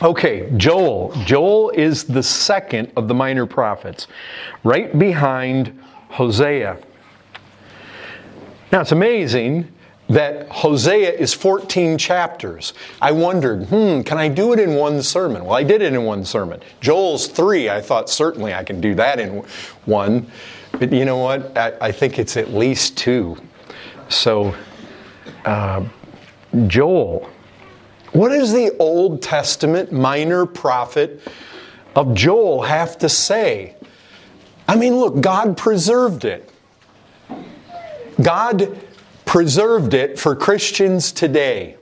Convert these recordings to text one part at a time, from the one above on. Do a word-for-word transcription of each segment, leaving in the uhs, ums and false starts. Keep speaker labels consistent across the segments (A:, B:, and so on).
A: Okay, Joel. Joel is the second of the minor prophets, right behind Hosea. Now, it's amazing that Hosea is fourteen chapters. I wondered, hmm, can I do it in one sermon? Well, I did it in one sermon. Joel's three. I thought certainly I can do that in one. But you know what? I, I think it's at least two. So, uh, Joel. What does the Old Testament minor prophet of Joel have to say? I mean, look, God preserved it. God preserved it for Christians today.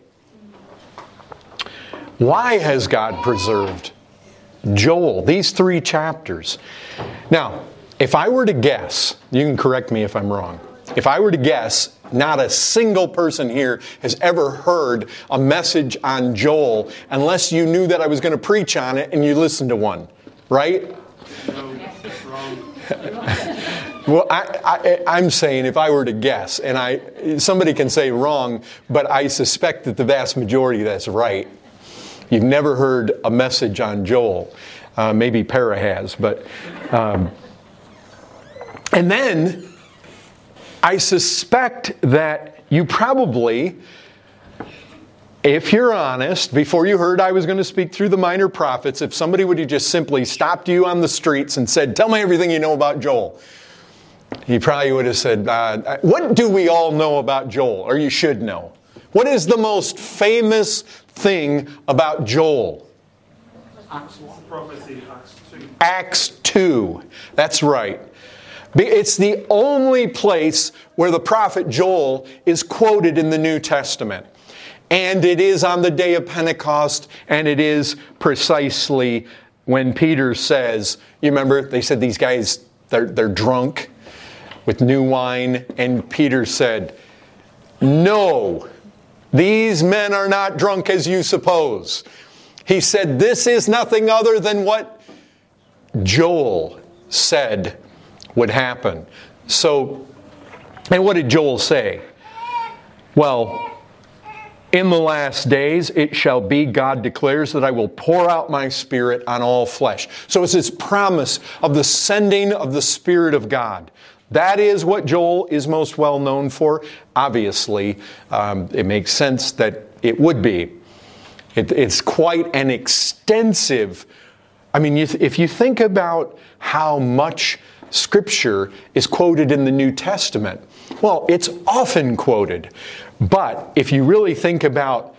A: Why has God preserved Joel, these three chapters? Now, if I were to guess, you can correct me if I'm wrong. If I were to guess, not a single person here has ever heard a message on Joel unless you knew that I was going to preach on it and you listened to one, right?
B: No, that's wrong.
A: Well, I, I, I'm saying if I were to guess, and I somebody can say wrong, but I suspect that the vast majority that's right. You've never heard a message on Joel. Uh, maybe Para has, but... Um, and then... I suspect that you probably, if you're honest, before you heard I was going to speak through the minor prophets, if somebody would have just simply stopped you on the streets and said, tell me everything you know about Joel, you probably would have said, uh, what do we all know about Joel, or you should know? What is the most famous thing about Joel?
B: Acts one. Prophecy, Acts two.
A: Acts two. That's right. It's the only place where the prophet Joel is quoted in the New Testament. And it is on the day of Pentecost, and it is precisely when Peter says, you remember, they said these guys, they're, they're drunk with new wine, and Peter said, no, these men are not drunk as you suppose. He said, this is nothing other than what Joel said would happen. So, and what did Joel say? Well, in the last days it shall be, God declares, that I will pour out my Spirit on all flesh. So it's this promise of the sending of the Spirit of God. That is what Joel is most well known for. Obviously, um, it makes sense that it would be. It, it's quite an extensive, I mean, you th- if you think about how much Scripture is quoted in the New Testament, well, it's often quoted. But if you really think about,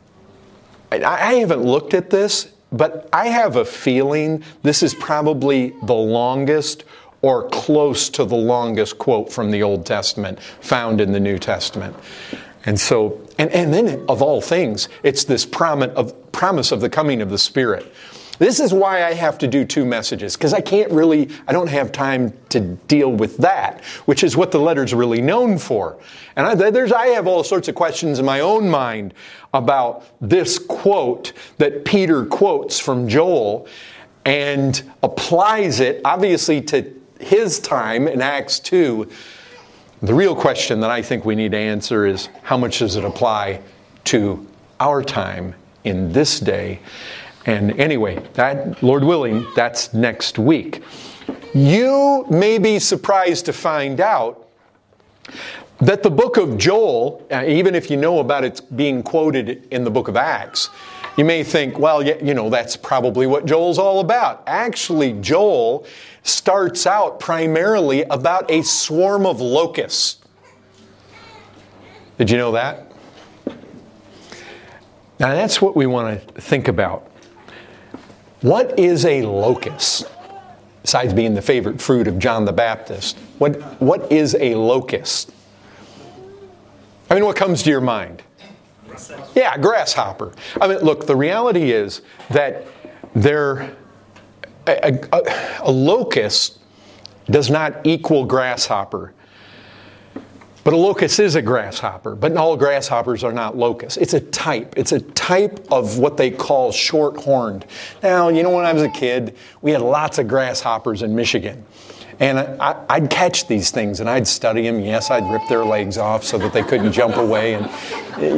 A: I haven't looked at this, but I have a feeling this is probably the longest or close to the longest quote from the Old Testament found in the New Testament. And so, and, and then of all things, it's this promise of, promise of the coming of the Spirit. This is why I have to do two messages, because I can't really, I don't have time to deal with that, which is what the letter's really known for. And I, there's, I have all sorts of questions in my own mind about this quote that Peter quotes from Joel and applies it, obviously, to his time in Acts two. The real question that I think we need to answer is, how much does it apply to our time in this day? And anyway, that, Lord willing, that's next week. You may be surprised to find out that the book of Joel, uh, even if you know about it being quoted in the book of Acts, you may think, well, yeah, you know, that's probably what Joel's all about. Actually, Joel starts out primarily about a swarm of locusts. Did you know that? Now, that's what we want to think about. What is a locust? Besides being the favorite fruit of John the Baptist, what what is a locust? I mean, what comes to your mind? Yeah, grasshopper. I mean, look, the reality is that there, a, a, a locust does not equal grasshopper. But a locust is a grasshopper, but all grasshoppers are not locusts. It's a type. It's a type of what they call short-horned. Now, you know, when I was a kid, we had lots of grasshoppers in Michigan. And I, I'd catch these things and I'd study them. Yes, I'd rip their legs off so that they couldn't jump away. And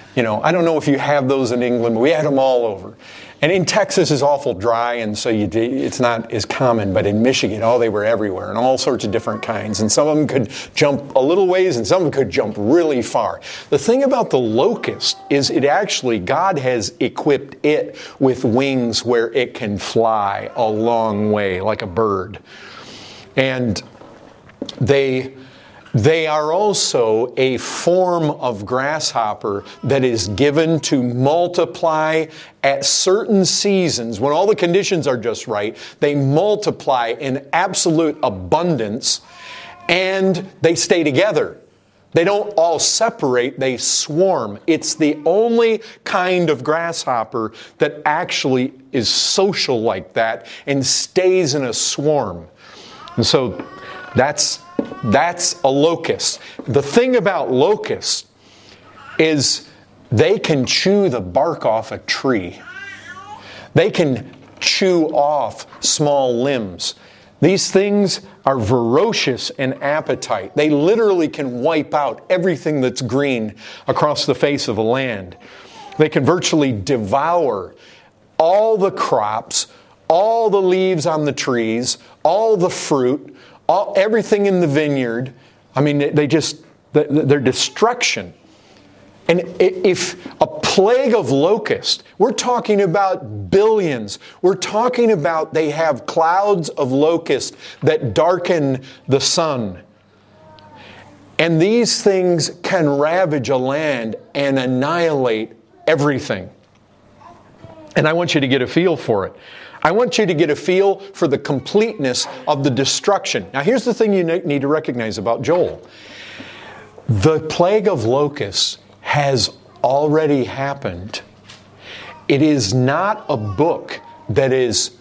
A: You know, I don't know if you have those in England, but we had them all over. And in Texas is awful dry, and so you, it's not as common. But in Michigan, oh, they were everywhere, and all sorts of different kinds. And some of them could jump a little ways, and some of them could jump really far. The thing about the locust is it actually, God has equipped it with wings where it can fly a long way, like a bird. And they... They are also a form of grasshopper that is given to multiply at certain seasons. When all the conditions are just right, they multiply in absolute abundance and they stay together. They don't all separate, they swarm. It's the only kind of grasshopper that actually is social like that and stays in a swarm. And so that's... That's a locust. The thing about locusts is they can chew the bark off a tree. They can chew off small limbs. These things are ferocious in appetite. They literally can wipe out everything that's green across the face of the land. They can virtually devour all the crops, all the leaves on the trees, all the fruit, All, everything in the vineyard. I mean, they just, their destruction. And if a plague of locusts, we're talking about billions. We're talking about they have clouds of locusts that darken the sun. And these things can ravage a land and annihilate everything. And I want you to get a feel for it. I want you to get a feel for the completeness of the destruction. Now, here's the thing you need to recognize about Joel. The plague of locusts has already happened. It is not a book that is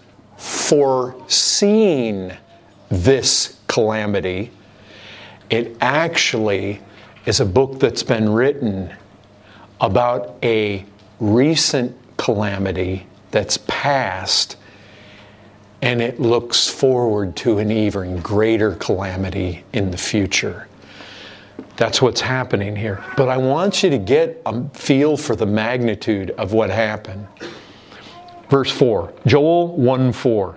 A: foreseeing this calamity. It actually is a book that's been written about a recent calamity that's past, and it looks forward to an even greater calamity in the future. That's what's happening here. But I want you to get a feel for the magnitude of what happened. Verse four, Joel one four.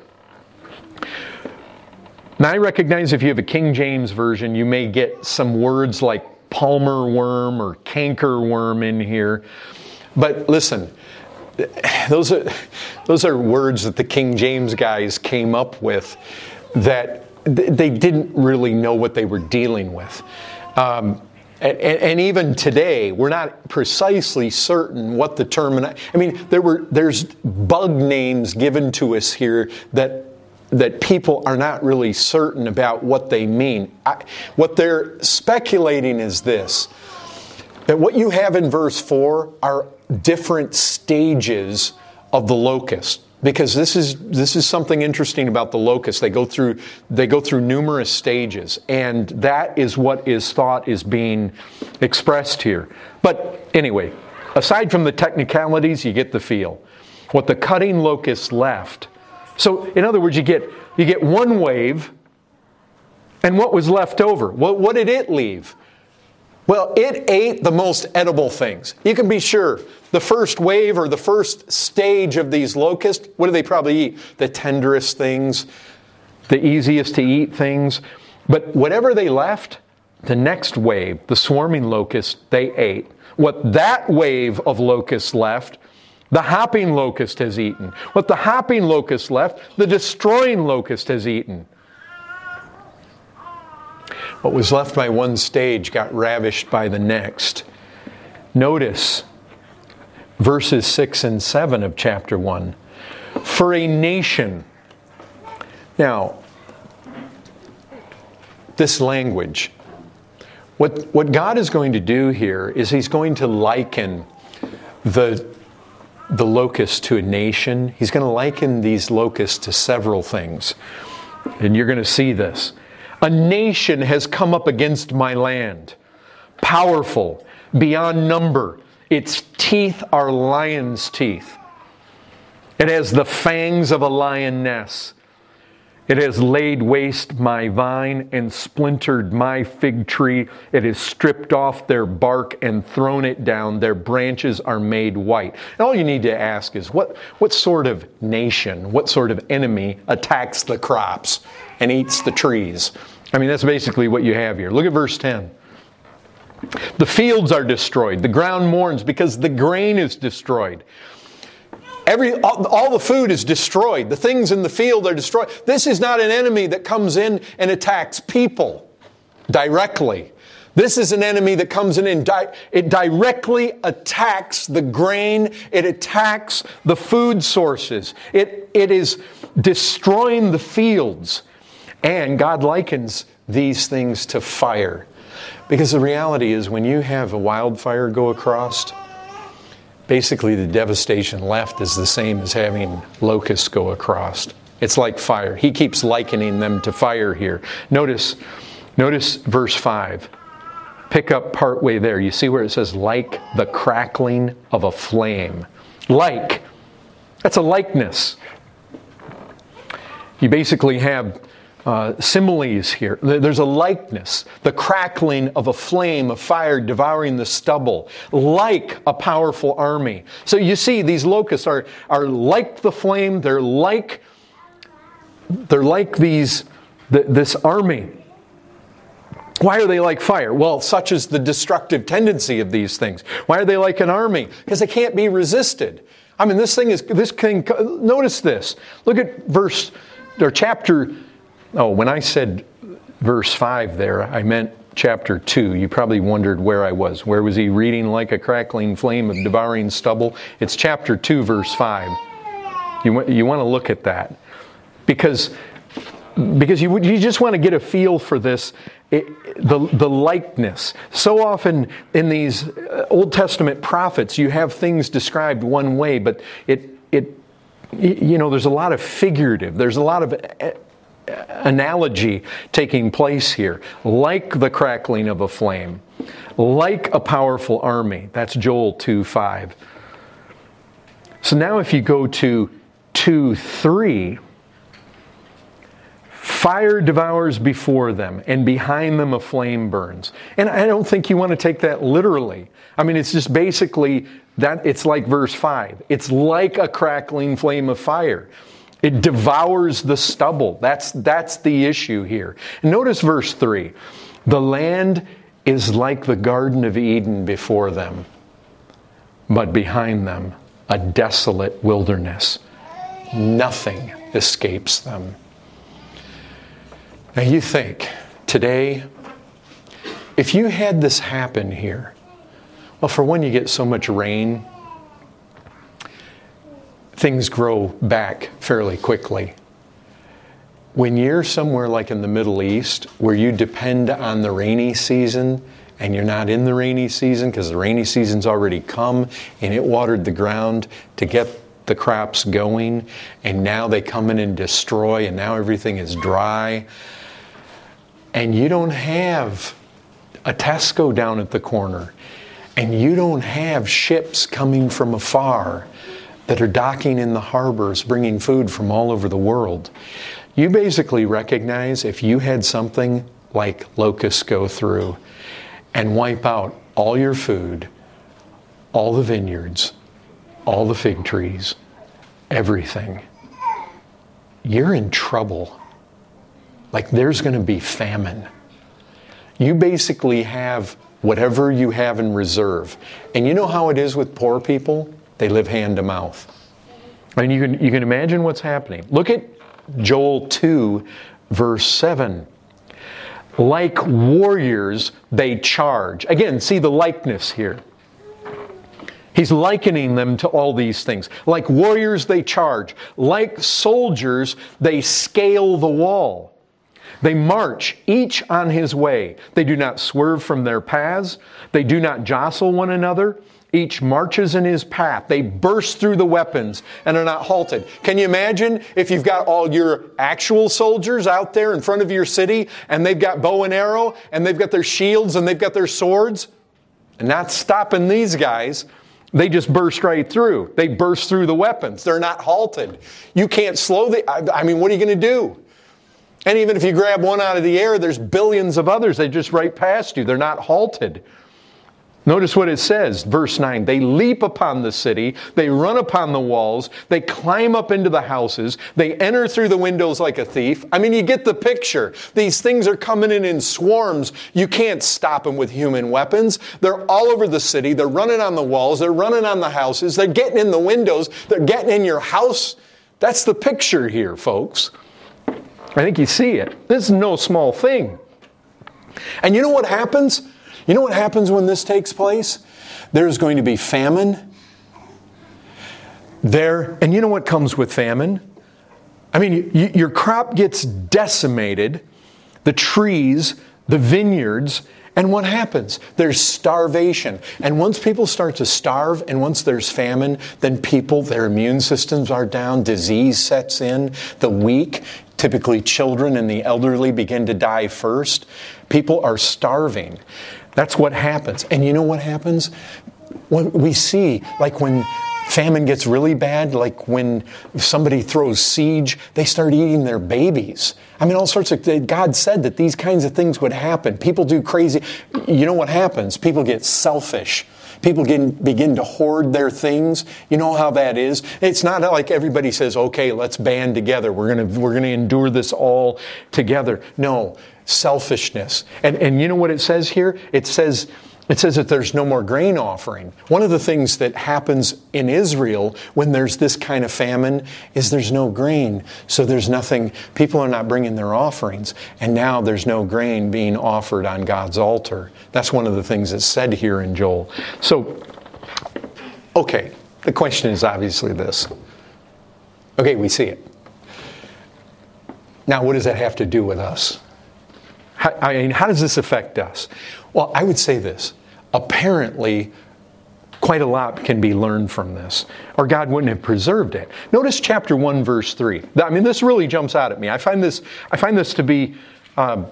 A: Now I recognize if you have a King James version, you may get some words like palmer worm or canker worm in here. But listen, Those are, those are words that the King James guys came up with that they didn't really know what they were dealing with. Um, and, and even today, we're not precisely certain what the term... I mean, there were there's bug names given to us here that that people are not really certain about what they mean. I, what they're speculating is this, that what you have in verse four are different stages of the locust, because this is this is something interesting about the locust. They go through they go through numerous stages, and that is what is thought is being expressed here. But anyway, aside from the technicalities, you get the feel. What the cutting locust left. So, in other words, you get you get one wave, and what was left over? What, what did it leave? Well, it ate the most edible things. You can be sure the first wave or the first stage of these locusts, what do they probably eat? The tenderest things, the easiest to eat things. But whatever they left, the next wave, the swarming locust, they ate. What that wave of locusts left, the hopping locust has eaten. What the hopping locust left, the destroying locust has eaten. What was left by one stage got ravished by the next. Notice verses six and seven of chapter one. For a nation. Now, this language. What, what God is going to do here is He's going to liken the, the locust to a nation. He's going to liken these locusts to several things. And you're going to see this. A nation has come up against my land, powerful, beyond number. Its teeth are lion's teeth. It has the fangs of a lioness.
C: It has laid waste my vine and splintered my fig tree. It has stripped off their bark and thrown it down. Their branches are made white. And all you need to ask is, what, what sort of nation, what sort of enemy attacks the crops and eats the trees? I mean, that's basically what you have here. Look at verse ten. The fields are destroyed. The ground mourns because the grain is destroyed. Every, all, all the food is destroyed. The things in the field are destroyed. This is not an enemy that comes in and attacks people directly. This is an enemy that comes in and di- it directly attacks the grain. It attacks the food sources. It, it is destroying the fields. And God likens these things to fire. Because the reality is, when you have a wildfire go across, basically the devastation left is the same as having locusts go across. It's like fire. He keeps likening them to fire here. Notice, notice verse five. Pick up partway there. You see where it says, like the crackling of a flame. Like. That's a likeness. You basically have Uh, similes here. There's a likeness, the crackling of a flame of fire devouring the stubble, like a powerful army. So you see, these locusts are, are like the flame. They're like they're like these th- this army. Why are they like fire? Well, such is the destructive tendency of these things. Why are they like an army? Because they can't be resisted. I mean, this thing is this thing. Notice this. Look at verse or chapter. Oh, when I said verse five there, I meant chapter two. You probably wondered where I was. Where was he reading like a crackling flame of devouring stubble? It's chapter two, verse five. You, you want to look at that. Because, because you, you just want to get a feel for this, it, the, the likeness. So often in these Old Testament prophets, you have things described one way, but it, it you know, there's a lot of figurative. There's a lot of analogy taking place here. Like the crackling of a flame. Like a powerful army. That's Joel two five. So now if you go to two three, fire devours before them, and behind them a flame burns. And I don't think you want to take that literally. I mean, it's just basically that it's like verse five. It's like a crackling flame of fire. It devours the stubble. That's, that's the issue here. Notice verse three. The land is like the Garden of Eden before them, but behind them a desolate wilderness. Nothing escapes them. Now you think, today, if you had this happen here, well, for one, you get so much rain, things grow back fairly quickly. When you're somewhere like in the Middle East, where you depend on the rainy season, and you're not in the rainy season because the rainy season's already come, and it watered the ground to get the crops going, and now they come in and destroy, and now everything is dry, and you don't have a Tesco down at the corner, and you don't have ships coming from afar that are docking in the harbors, bringing food from all over the world. You basically recognize if you had something like locusts go through and wipe out all your food, all the vineyards, all the fig trees, everything, you're in trouble. Like there's going to be famine. You basically have whatever you have in reserve. And you know how it is with poor people? They live hand to mouth. And you can, you can imagine what's happening. Look at Joel two, verse seven. Like warriors, they charge. Again, see the likeness here. He's likening them to all these things. Like warriors, they charge. Like soldiers, they scale the wall. They march, each on his way. They do not swerve from their paths. They do not jostle one another. Each marches in his path. They burst through the weapons and are not halted. Can you imagine if you've got all your actual soldiers out there in front of your city and they've got bow and arrow and they've got their shields and they've got their swords? And not stopping these guys. They just burst right through. They burst through the weapons. They're not halted. You can't slow the... I mean, what are you going to do? And even if you grab one out of the air, there's billions of others that just right past you. They're not halted. Notice what it says, verse nine. They leap upon the city, they run upon the walls, they climb up into the houses, they enter through the windows like a thief. I mean, you get the picture. These things are coming in in swarms. You can't stop them with human weapons. They're all over the city. They're running on the walls. They're running on the houses. They're getting in the windows. They're getting in your house. That's the picture here, folks. I think you see it. This is no small thing. And you know what happens? You know what happens when this takes place? There's going to be famine. There, and you know what comes with famine? I mean, you, you, your crop gets decimated, the trees, the vineyards, and what happens? There's starvation. And once people start to starve, and once there's famine, then people, their immune systems are down, disease sets in, the weak, typically children and the elderly, begin to die first. People are starving. That's what happens. And you know what happens? What we see, like when famine gets really bad, like when somebody throws siege, they start eating their babies. I mean, all sorts of, God said that these kinds of things would happen. People do crazy. You know what happens? People get selfish. People get, begin to hoard their things. You know how that is. It's not like everybody says, okay, let's band together. We're going to we're going to endure this all together. No, selfishness. And and you know what it says here? It says it says that there's no more grain offering. One of the things that happens in Israel when there's this kind of famine is there's no grain. So there's nothing, people are not bringing their offerings. And now there's no grain being offered on God's altar. That's one of the things that's said here in Joel. So, okay, the question is obviously this. Okay, we see it. Now, what does that have to do with us? How, I mean, how does this affect us? Well, I would say this. Apparently, quite a lot can be learned from this, or God wouldn't have preserved it. Notice chapter one, verse three. I mean, this really jumps out at me. I find this, I find this to be, um,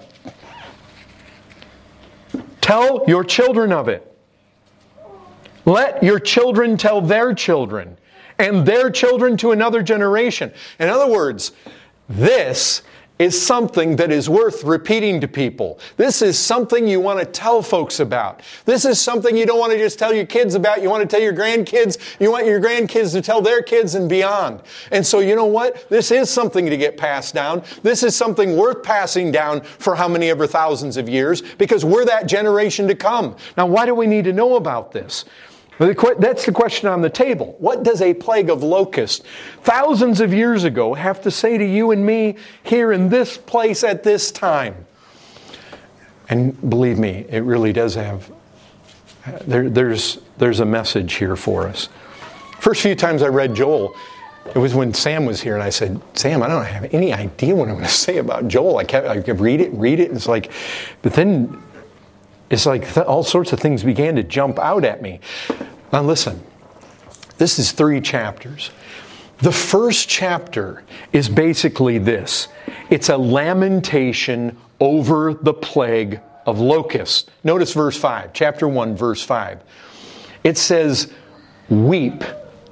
C: tell your children of it. Let your children tell their children, and their children to another generation. In other words, this is something that is worth repeating to people. This is something you want to tell folks about. This is something you don't want to just tell your kids about. You want to tell your grandkids. You want your grandkids to tell their kids and beyond. And so you know what? This is something to get passed down. This is something worth passing down for how many ever thousands of years, because we're that generation to come. Now, why do we need to know about this? That's the question on the table. What does a plague of locusts thousands of years ago have to say to you and me here in this place at this time? And believe me, it really does have, there, there's, there's a message here for us. First few times I read Joel, it was when Sam was here, and I said, Sam, I don't have any idea what I'm going to say about Joel. I kept, I kept read it, read it, and it's like, but then it's like th- all sorts of things began to jump out at me. Now listen, this is three chapters. The first chapter is basically this. It's a lamentation over the plague of locusts. Notice verse five, chapter one, verse five. It says, weep.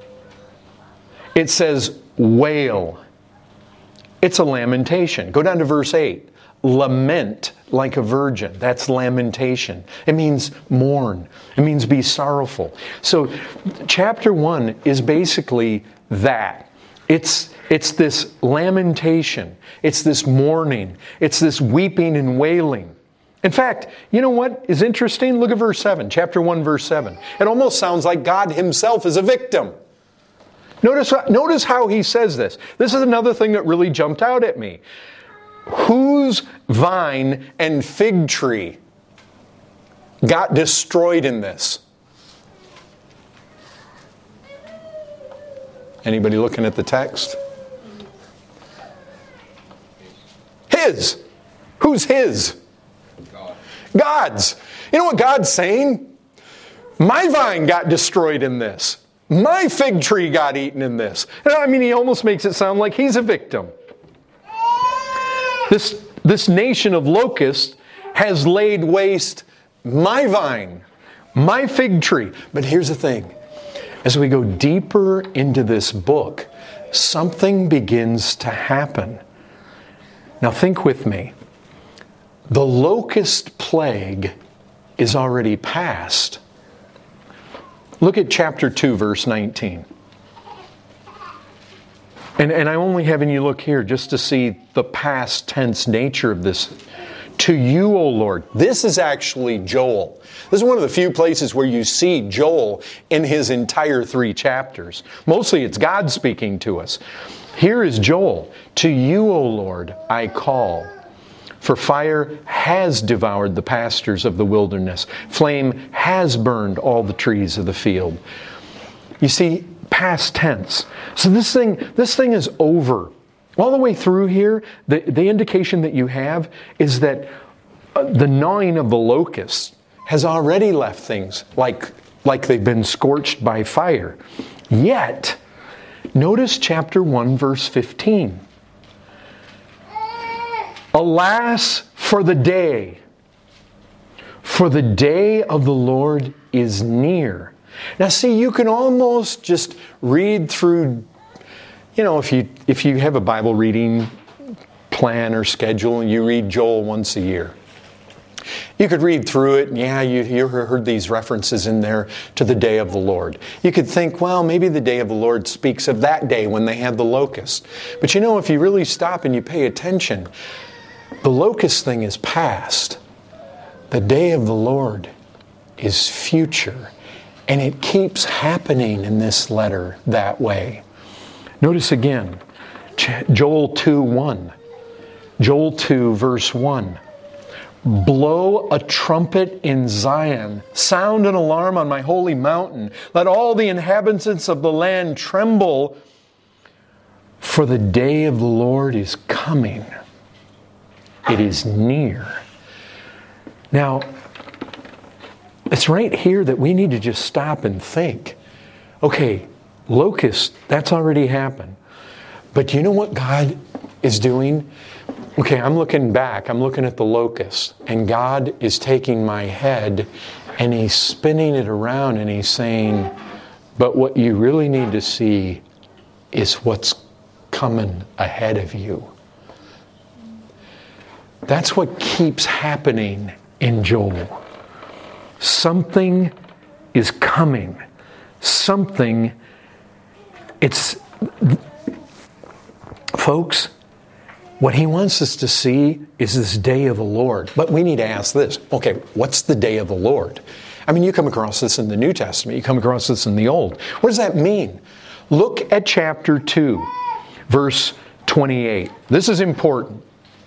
C: It says, wail. It's a lamentation. Go down to verse eight. Lament like a virgin. That's lamentation. It means mourn. It means be sorrowful. So chapter one is basically that. It's, it's this lamentation. It's this mourning. It's this weeping and wailing. In fact, you know what is interesting? Look at verse seven, chapter one, verse seven. It almost sounds like God himself is a victim. Notice, notice how he says this. This is another thing that really jumped out at me. Whose vine and fig tree got destroyed in this? Anybody looking at the text? His. Who's his? God. God's. You know what God's saying? My vine got destroyed in this. My fig tree got eaten in this. I mean, he almost makes it sound like he's a victim. This, this nation of locusts has laid waste my vine, my fig tree. But here's the thing. As we go deeper into this book, something begins to happen. Now think with me. The locust plague is already past. Look at chapter two, verse nineteen. And, and I'm only having you look here just to see the past tense nature of this. To you, O Lord. This is actually Joel. This is one of the few places where you see Joel in his entire three chapters. Mostly it's God speaking to us. Here is Joel. To you, O Lord, I call. For fire has devoured the pastures of the wilderness. Flame has burned all the trees of the field. You see, past tense. So this thing, this thing is over. All the way through here, the, the indication that you have is that uh, the gnawing of the locusts has already left things like, like they've been scorched by fire. Yet, notice chapter one, verse fifteen. Alas for the day, for the day of the Lord is near. Now see, you can almost just read through, you know, if you if you have a Bible reading plan or schedule and you read Joel once a year. You could read through it, and yeah, you, you heard these references in there to the day of the Lord. You could think, well, maybe the day of the Lord speaks of that day when they had the locust. But you know, if you really stop and you pay attention, the locust thing is past. The day of the Lord is future. And it keeps happening in this letter that way. Notice again, Joel two one. Joel two verse one. Blow a trumpet in Zion. Sound an alarm on my holy mountain. Let all the inhabitants of the land tremble. For the day of the Lord is coming. It is near. Now, it's right here that we need to just stop and think. Okay, locust, that's already happened. But you know what God is doing? Okay, I'm looking back. I'm looking at the locust. And God is taking my head and He's spinning it around and He's saying, but what you really need to see is what's coming ahead of you. That's what keeps happening in Joel. Something is coming. Something, it's, folks, what he wants us to see is this day of the Lord. But we need to ask this, okay, what's the day of the Lord? I mean, you come across this in the New Testament, you come across this in the Old. What does that mean? Look at chapter two, verse twenty-eight. This is important.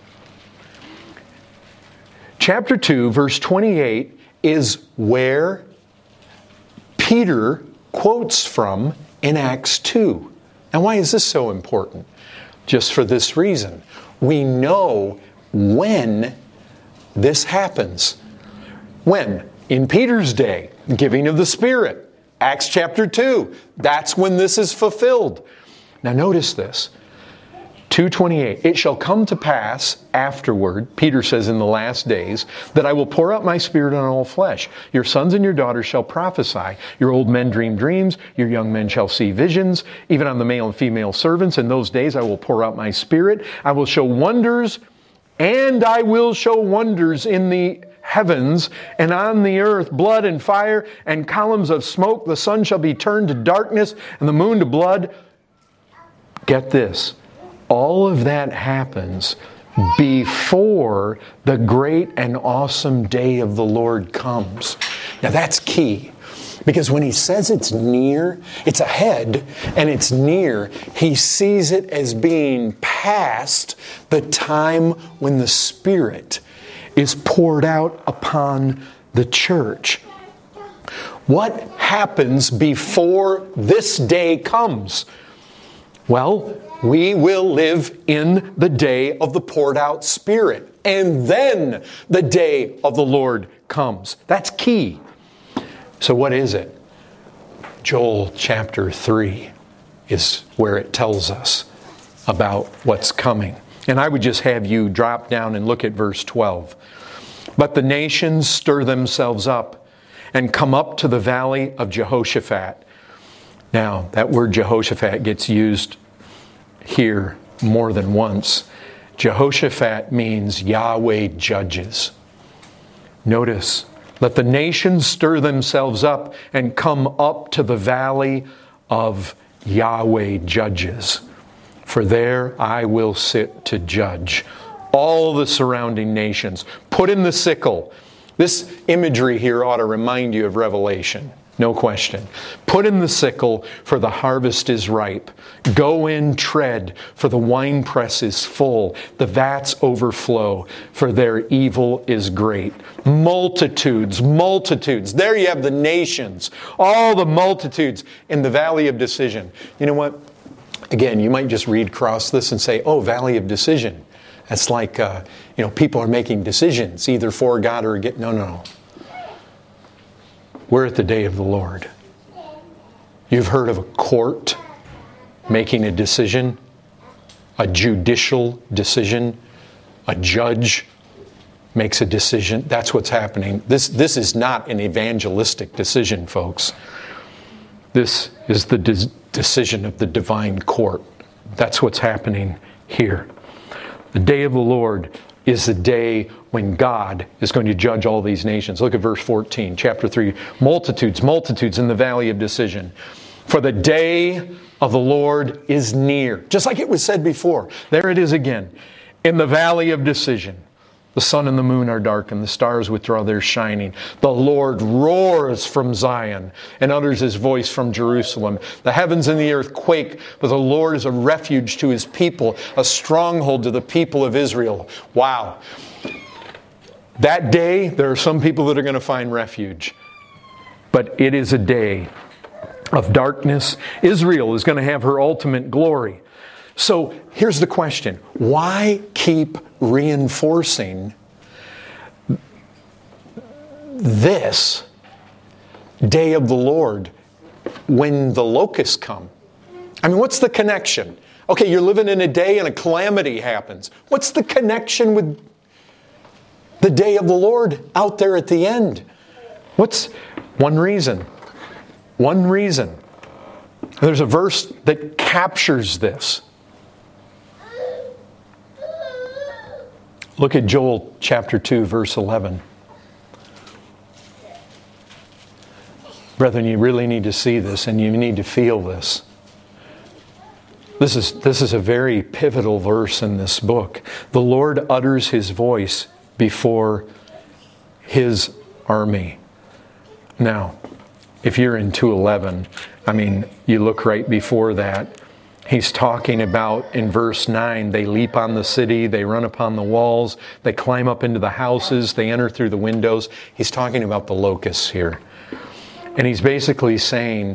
C: Chapter two, verse twenty-eight is where Peter quotes from in Acts two. Now, why is this so important? Just for this reason. We know when this happens. When? In Peter's day, giving of the Spirit. Acts chapter two. That's when this is fulfilled. Now notice this. two twenty-eight. It shall come to pass afterward, Peter says in the last days, that I will pour out my Spirit on all flesh. Your sons and your daughters shall prophesy. Your old men dream dreams. Your young men shall see visions. Even on the male and female servants in those days I will pour out my Spirit. I will show wonders, and I will show wonders in the heavens and on the earth, blood and fire and columns of smoke. The sun shall be turned to darkness and the moon to blood. Get this. All of that happens before the great and awesome day of the Lord comes. Now that's key. Because when he says it's near, it's ahead and it's near, he sees it as being past the time when the Spirit is poured out upon the church. What happens before this day comes? Well, we will live in the day of the poured out Spirit. And then the day of the Lord comes. That's key. So what is it? Joel chapter three is where it tells us about what's coming. And I would just have you drop down and look at verse twelve. But the nations stir themselves up and come up to the valley of Jehoshaphat. Now, that word Jehoshaphat gets used here more than once. Jehoshaphat means Yahweh judges. Notice, let the nations stir themselves up and come up to the valley of Yahweh judges. For there I will sit to judge all the surrounding nations. Put in the sickle. This imagery here ought to remind you of Revelation. No question. Put in the sickle, for the harvest is ripe. Go in, tread, for the winepress is full. The vats overflow, for their evil is great. Multitudes, multitudes. There you have the nations. All the multitudes in the valley of decision. You know what? Again, you might just read across this and say, oh, valley of decision. That's like, uh, you know, people are making decisions, either for God or against. No, no, no. We're at the day of the Lord. You've heard of a court making a decision, a judicial decision, a judge makes a decision. That's what's happening. This, this is not an evangelistic decision, folks. This is the de- decision of the divine court. That's what's happening here. The day of the Lord is the day when God is going to judge all these nations. Look at verse fourteen, chapter three. Multitudes, multitudes in the valley of decision. For the day of the Lord is near. Just like it was said before. There it is again. In the valley of decision. The sun and the moon are darkened. The stars withdraw their shining. The Lord roars from Zion and utters His voice from Jerusalem. The heavens and the earth quake, but the Lord is a refuge to His people, a stronghold to the people of Israel. Wow. That day, there are some people that are going to find refuge. But it is a day of darkness. Israel is going to have her ultimate glory. So here's the question. Why keep reinforcing this day of the Lord when the locusts come? I mean, what's the connection? Okay, you're living in a day and a calamity happens. What's the connection with the day of the Lord out there at the end? What's one reason? One reason. There's a verse that captures this. Look at Joel chapter two, verse eleven. Brethren, you really need to see this and you need to feel this. This is, this is a very pivotal verse in this book. The Lord utters His voice before His army. Now, if you're in two eleven, I mean, you look right before that. He's talking about, in verse nine, they leap on the city, they run upon the walls, they climb up into the houses, they enter through the windows. He's talking about the locusts here. And he's basically saying,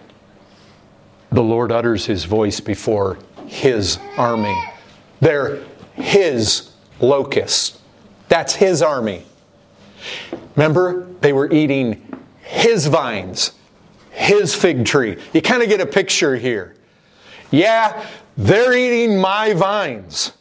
C: the Lord utters His voice before His army. They're His locusts. That's His army. Remember, they were eating His vines, His fig tree. You kind of get a picture here. Yeah, they're eating my vines,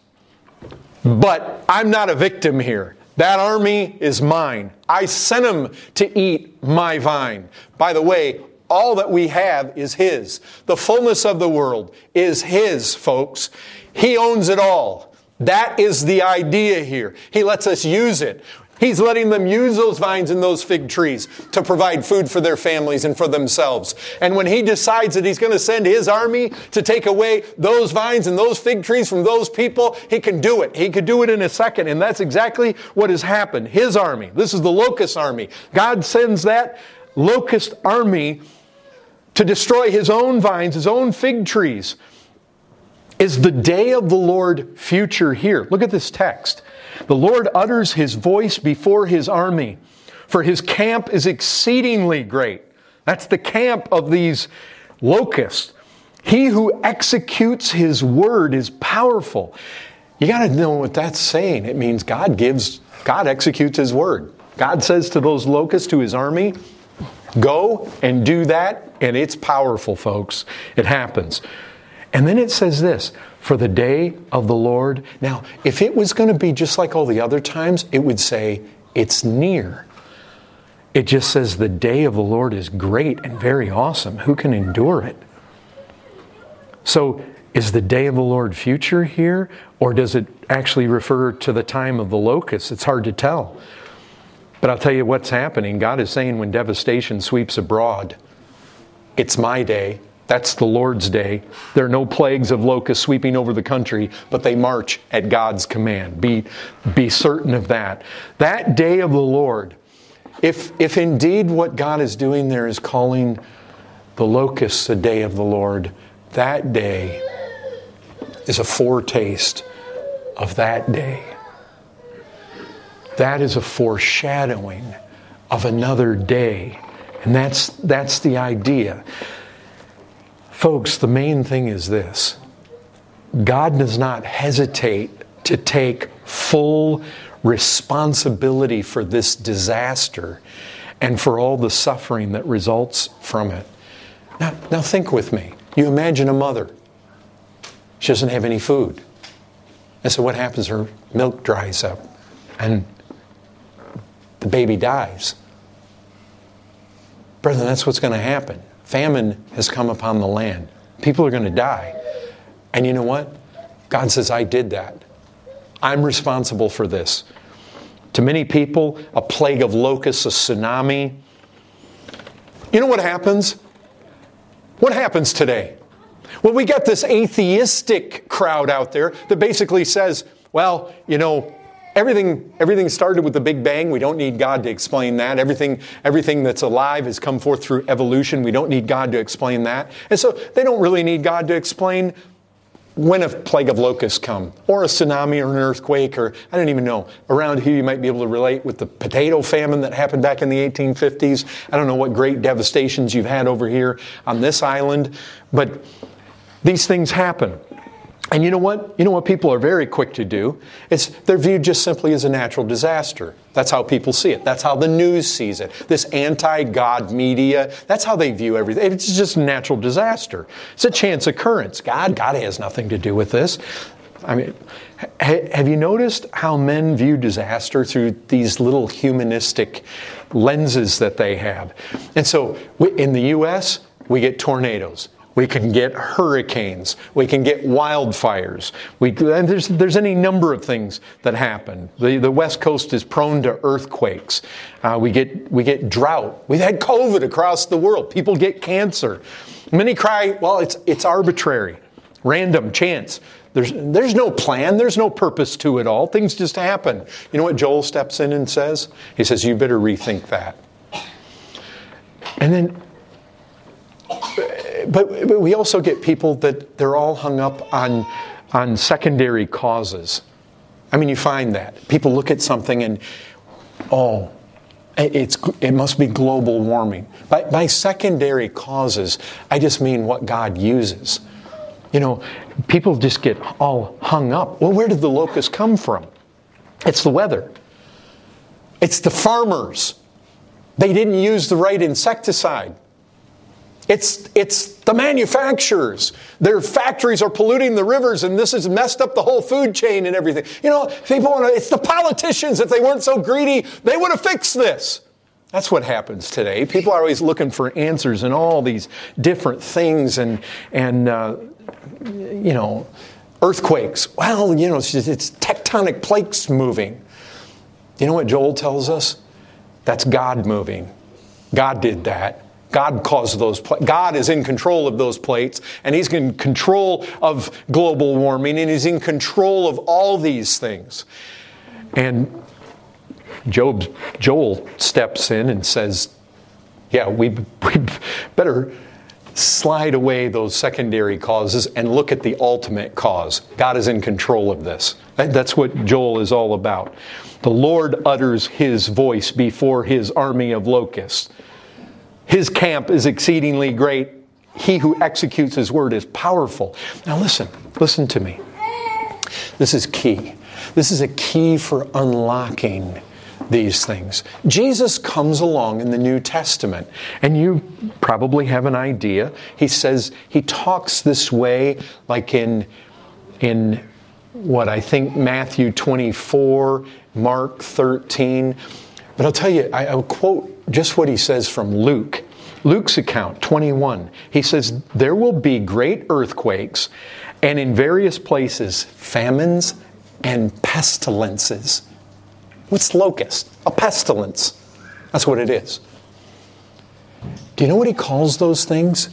C: but I'm not a victim here. That army is mine. I sent them to eat my vine. By the way, all that we have is His. The fullness of the world is His, folks. He owns it all. That is the idea here. He lets us use it. He's letting them use those vines and those fig trees to provide food for their families and for themselves. And when He decides that He's going to send His army to take away those vines and those fig trees from those people, He can do it. He could do it in a second. And that's exactly what has happened. His army. This is the locust army. God sends that locust army to destroy His own vines, His own fig trees. Is the day of the Lord future here? Look at this text. The Lord utters His voice before His army, for His camp is exceedingly great. That's the camp of these locusts. He who executes His word is powerful. You got to know what that's saying. It means God gives, God executes His word. God says to those locusts, to His army, go and do that, and it's powerful, folks. It happens. And then it says this, for the day of the Lord. Now, if it was going to be just like all the other times, it would say, it's near. It just says the day of the Lord is great and very awesome. Who can endure it? So is the day of the Lord future here? Or does it actually refer to the time of the locusts? It's hard to tell. But I'll tell you what's happening. God is saying when devastation sweeps abroad, it's my day. That's the Lord's day. There are no plagues of locusts sweeping over the country, but they march at God's command. Be, be certain of that. That day of the Lord, if, if indeed what God is doing there is calling the locusts a day of the Lord, that day is a foretaste of that day. That is a foreshadowing of another day. And that's, that's the idea. Folks, the main thing is this. God does not hesitate to take full responsibility for this disaster and for all the suffering that results from it. Now, now think with me. You imagine a mother. She doesn't have any food. And so what happens? Her milk dries up and the baby dies. Brethren, that's what's going to happen. Famine has come upon the land. People are going to die. And you know what? God says, I did that. I'm responsible for this. To many people, a plague of locusts, a tsunami. You know what happens? What happens today? Well, we got this atheistic crowd out there that basically says, well, you know, Everything, everything started with the Big Bang. We don't need God to explain that. Everything, everything that's alive has come forth through evolution. We don't need God to explain that. And so they don't really need God to explain when a plague of locusts come, or a tsunami, or an earthquake, or I don't even know. Around here you might be able to relate with the potato famine that happened back in the eighteen fifties. I don't know what great devastations you've had over here on this island, but these things happen. And you know what? You know what people are very quick to do? It's they're viewed just simply as a natural disaster. That's how people see it. That's how the news sees it. This anti-God media, that's how they view everything. It's just a natural disaster. It's a chance occurrence. God, God has nothing to do with this. I mean, ha- have you noticed how men view disaster through these little humanistic lenses that they have? And so we, in the U S, we get tornadoes. We can get hurricanes. We can get wildfires. We, and there's, there's any number of things that happen. The, the West Coast is prone to earthquakes. Uh, we get, we get drought. We've had COVID across the world. People get cancer. Many cry, well, it's, it's arbitrary, random, chance. There's, there's no plan. There's no purpose to it all. Things just happen. You know what Joel steps in and says? He says, you better rethink that. And then But, but we also get people that they're all hung up on, on secondary causes. I mean, you find that. People look at something and, oh, it's, it must be global warming. By, by secondary causes, I just mean what God uses. You know, people just get all hung up. Well, where did the locusts come from? It's the weather. It's the farmers. They didn't use the right insecticide. It's, it's the manufacturers. Their factories are polluting the rivers, and this has messed up the whole food chain and everything. You know, people want to, it's the politicians. If they weren't so greedy, they would have fixed this. That's what happens today. People are always looking for answers in all these different things, and, and uh, you know, earthquakes. Well, you know, it's, just, it's tectonic plates moving. You know what Joel tells us? That's God moving. God did that. God caused those plates. God is in control of those plates, and He's in control of global warming, and He's in control of all these things. And Job, Joel steps in and says, yeah, we, we better slide away those secondary causes and look at the ultimate cause. God is in control of this. That's what Joel is all about. The Lord utters His voice before His army of locusts. His camp is exceedingly great. He who executes His word is powerful. Now listen, listen to me. This is key. This is a key for unlocking these things. Jesus comes along in the New Testament, and you probably have an idea. He says, He talks this way like in, in what I think Matthew twenty-four, Mark thirteen. But I'll tell you, I, I'll quote just what He says from Luke. Luke's account, twenty-one, he says, there will be great earthquakes and in various places famines and pestilences. What's locust? A pestilence. That's what it is. Do you know what he calls those things?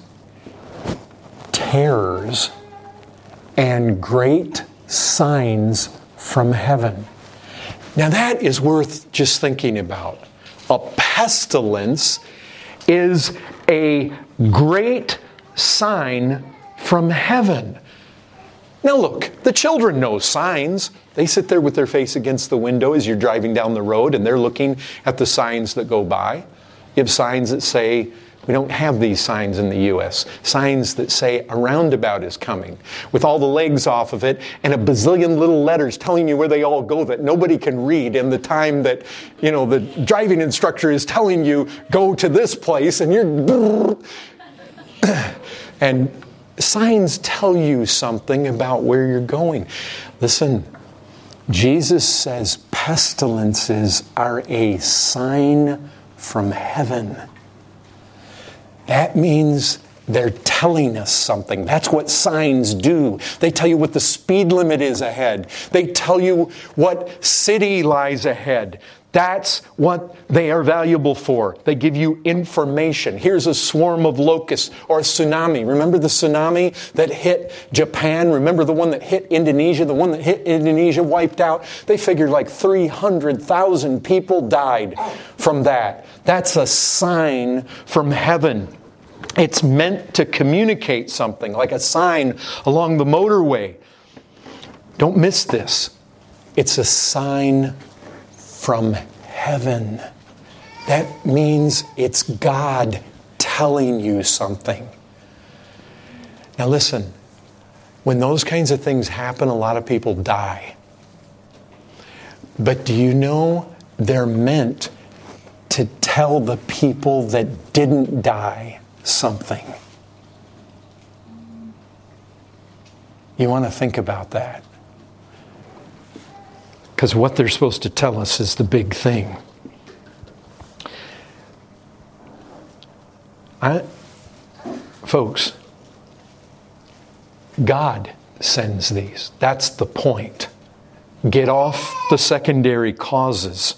C: Terrors and great signs from heaven. Now that is worth just thinking about. A pestilence is a great sign from heaven. Now look, the children know signs. They sit there with their face against the window as you're driving down the road and they're looking at the signs that go by. You have signs that say, we don't have these signs in the U S. Signs that say a roundabout is coming with all the legs off of it and a bazillion little letters telling you where they all go that nobody can read in the time that, you know, the driving instructor is telling you go to this place and you're and signs tell you something about where you're going. Listen, Jesus says pestilences are a sign from heaven. That means they're telling us something. That's what signs do. They tell you what the speed limit is ahead. They tell you what city lies ahead. That's what they are valuable for. They give you information. Here's a swarm of locusts or a tsunami. Remember the tsunami that hit Japan? Remember the one that hit Indonesia? The one that hit Indonesia wiped out? They figured like three hundred thousand people died from that. That's a sign from heaven. It's meant to communicate something, like a sign along the motorway. Don't miss this. It's a sign from heaven. That means it's God telling you something. Now listen, when those kinds of things happen, a lot of people die. But do you know they're meant to tell the people that didn't die something? You want to think about that. Because what they're supposed to tell us is the big thing. I, folks, God sends these. That's the point. Get off the secondary causes.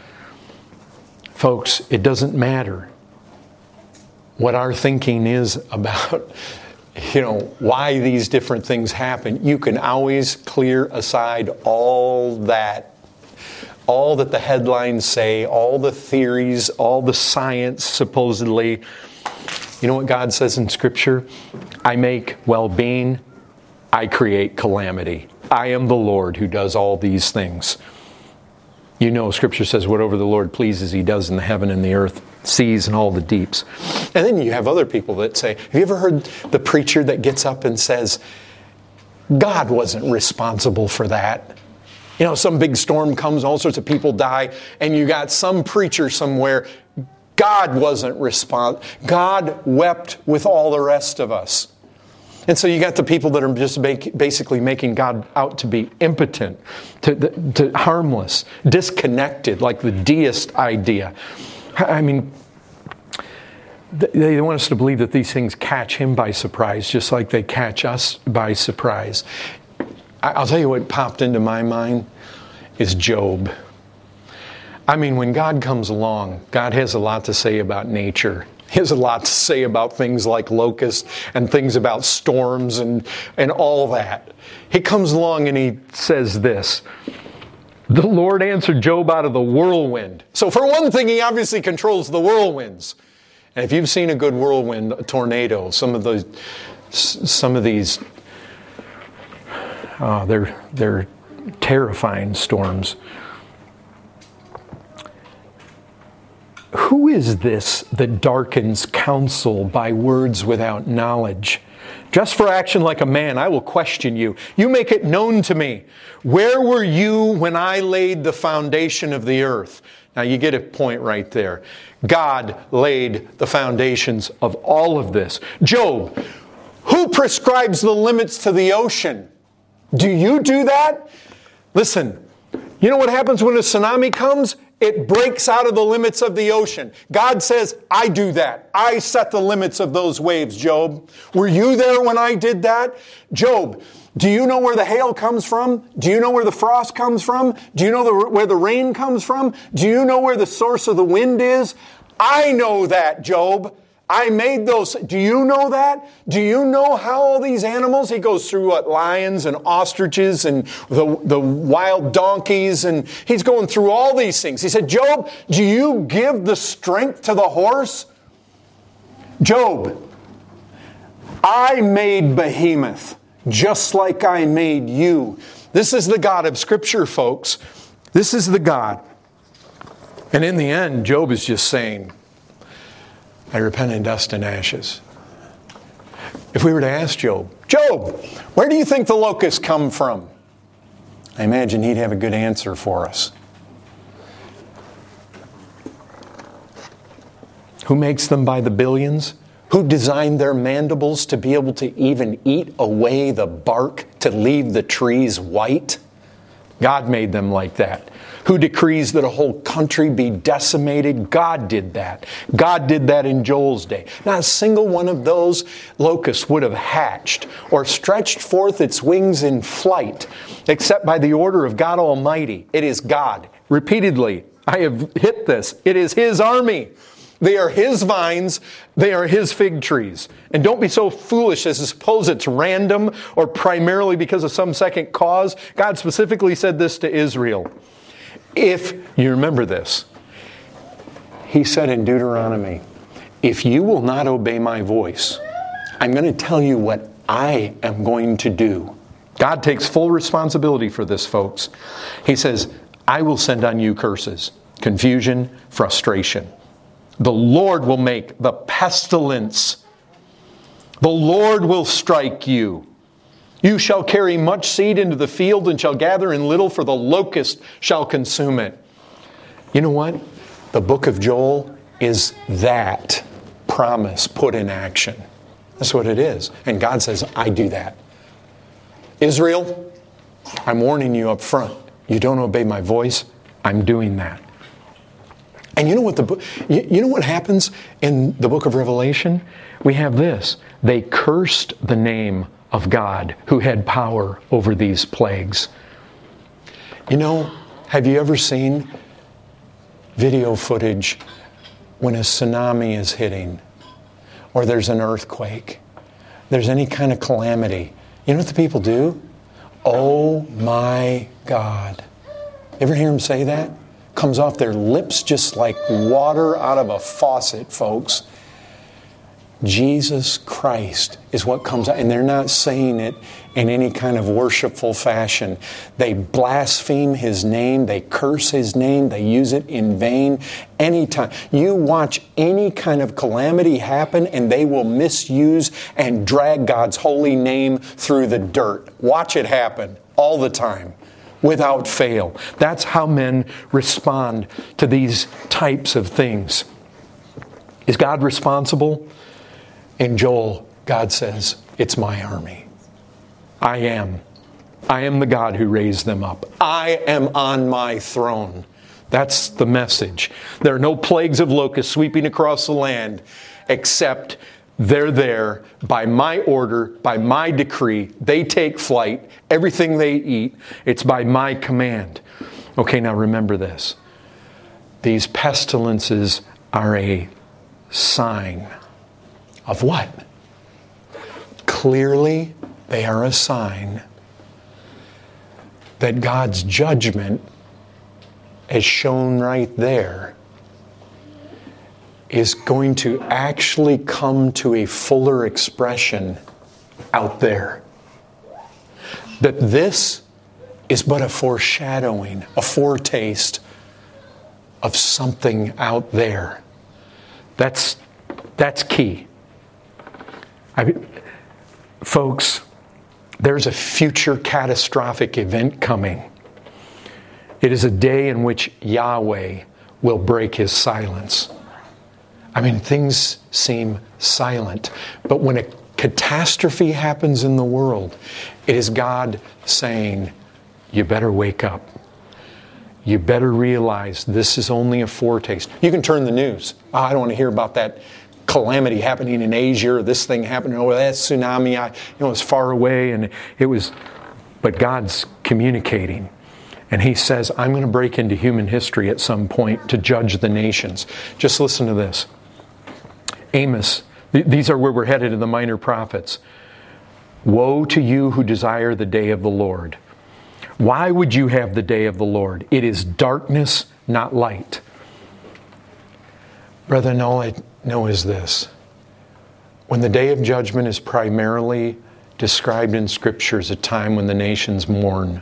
C: Folks, it doesn't matter what our thinking is about, you know, why these different things happen. You can always clear aside all that, all that the headlines say, all the theories, all the science supposedly. You know what God says in Scripture? I make well-being, I create calamity. I am the Lord who does all these things. You know, Scripture says, whatever the Lord pleases, He does in the heaven and the earth, seas and all the deeps. And then you have other people that say, have you ever heard the preacher that gets up and says, God wasn't responsible for that? You know, some big storm comes, all sorts of people die, and you got some preacher somewhere, God wasn't responsible. God wept with all the rest of us. And so you got the people that are just make, basically making God out to be impotent, to, to harmless, disconnected, like the deist idea. I mean, they want us to believe that these things catch Him by surprise, just like they catch us by surprise. I'll tell you what popped into my mind is Job. I mean, when God comes along, God has a lot to say about nature. He has a lot to say about things like locusts and things about storms and, and all that. He comes along and He says this, the Lord answered Job out of the whirlwind. So for one thing, He obviously controls the whirlwinds. And if you've seen a good whirlwind, a tornado, some of those, some of these, oh, they're they're terrifying storms. Who is this that darkens counsel by words without knowledge? Just for action like a man, I will question you. You make it known to me. Where were you when I laid the foundation of the earth? Now you get a point right there. God laid the foundations of all of this. Job, who prescribes the limits to the ocean? Do you do that? Listen, you know what happens when a tsunami comes?
A: it breaks out of the limits of the ocean. God says, I do that. I set the limits of those waves, Job. Were you there when I did that? Job, do you know where the hail comes from? Do you know where the frost comes from? Do you know the, where the rain comes from? Do you know where the source of the wind is? I know that, Job. I made those. Do you know that? Do you know how all these animals, he goes through what, lions and ostriches and the, the wild donkeys, and he's going through all these things. He said, Job, do you give the strength to the horse? Job, I made Behemoth just like I made you. This is the God of Scripture, folks. This is the God. And in the end, Job is just saying, I repent in dust and ashes. If we were to ask Job, Job, where do you think the locusts come from? I imagine he'd have a good answer for us. Who makes them by the billions? Who designed their mandibles to be able to even eat away the bark to leave the trees white? God made them like that. Who decrees that a whole country be decimated? God did that. God did that in Joel's day. Not a single one of those locusts would have hatched or stretched forth its wings in flight, except by the order of God Almighty. It is God. Repeatedly, I have hit this. It is His army. They are His vines. They are His fig trees. And don't be so foolish as to suppose it's random or primarily because of some second cause. God specifically said this to Israel. If you remember this, He said in Deuteronomy, if you will not obey my voice, I'm going to tell you what I am going to do. God takes full responsibility for this, folks. He says, I will send on you curses, confusion, frustration. The Lord will make the pestilence. The Lord will strike you. You shall carry much seed into the field and shall gather in little, for the locust shall consume it. You know what? The book of Joel is that promise put in action. That's what it is. And God says, I do that. Israel, I'm warning you up front. You don't obey my voice, I'm doing that. And you know what the book, you, you know what happens in the book of Revelation? We have this. They cursed the name of God who had power over these plagues. You know, have you ever seen video footage when a tsunami is hitting or there's an earthquake, there's any kind of calamity? You know what the people do? Oh my God. Ever hear them say that? Comes off their lips just like water out of a faucet, folks. Jesus Christ is what comes out. And they're not saying it in any kind of worshipful fashion. They blaspheme His name. They curse His name. They use it in vain. Anytime. You watch any kind of calamity happen and they will misuse and drag God's holy name through the dirt. Watch it happen all the time. Without fail. That's how men respond to these types of things. Is God responsible? In Joel, God says, it's my army. I am. I am the God who raised them up. I am on my throne. That's the message. There are no plagues of locusts sweeping across the land except they're there by my order, by my decree. They take flight. Everything they eat, it's by my command. Okay, now remember this. These pestilences are a sign of what? Clearly, they are a sign that God's judgment, as shown right there, is going to actually come to a fuller expression out there. That this is but a foreshadowing, a foretaste of something out there. That's, that's key. I mean, folks, there's a future catastrophic event coming. It is a day in which Yahweh will break His silence. I mean, things seem silent, but when a catastrophe happens in the world, it is God saying, you better wake up.
C: you better realize this is only a foretaste. You can turn the news. Oh, I don't want to hear about that calamity happening in Asia, or this thing happening, or that tsunami, I, you know, it's far away, and it was, but God's communicating. And He says, I'm going to break into human history at some point to judge the nations. Just listen to this. Amos, th- these are where we're headed in the minor prophets. Woe to you who desire the day of the Lord. Why would you have the day of the Lord? It is darkness, not light. Brethren, all I know is this. When the day of judgment is primarily described in Scripture as a time when the nations mourn,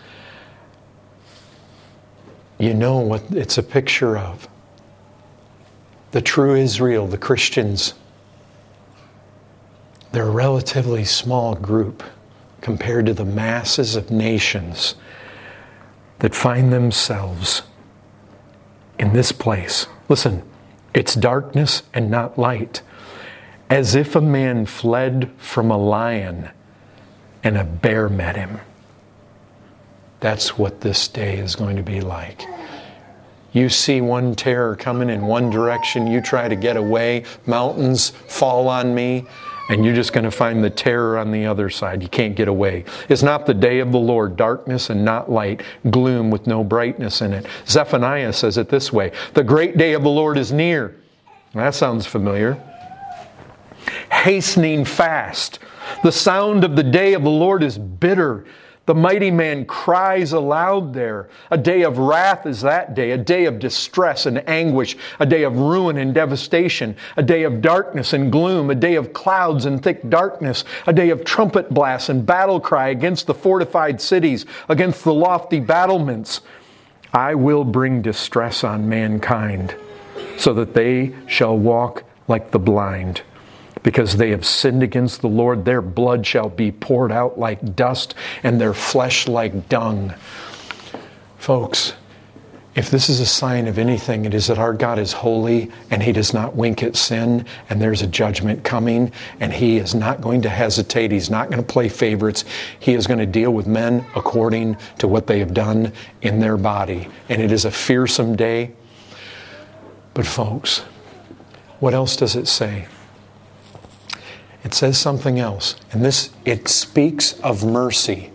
C: you know what it's a picture of. The true Israel, the Christians, they're a relatively small group compared to the masses of nations that find themselves in this place. Listen, it's darkness and not light, as if a man fled from a lion and a bear met him. That's what this day is going to be like. You see one terror coming in one direction, you try to get away, mountains fall on me, and you're just going to find the terror on the other side. You can't get away. It's not the day of the Lord, darkness and not light, gloom with no brightness in it. Zephaniah says it this way, the great day of the Lord is near. That sounds familiar. Hastening fast. The sound of the day of the Lord is bitter. The mighty man cries aloud there. A day of wrath is that day, a day of distress and anguish, a day of ruin and devastation, a day of darkness and gloom, a day of clouds and thick darkness, a day of trumpet blasts and battle cry against the fortified cities, against the lofty battlements. I will bring distress on mankind, so that they shall walk like the blind. Because they have sinned against the Lord, their blood shall be poured out like dust, and their flesh like dung. Folks, if this is a sign of anything, it is that our God is holy, and He does not wink at sin, and there's a judgment coming, and He is not going to hesitate. He's not going to play favorites. He is going to deal with men according to what they have done in their body. And it is a fearsome day. But folks, what else does it say? It says something else, and this, it speaks of mercy.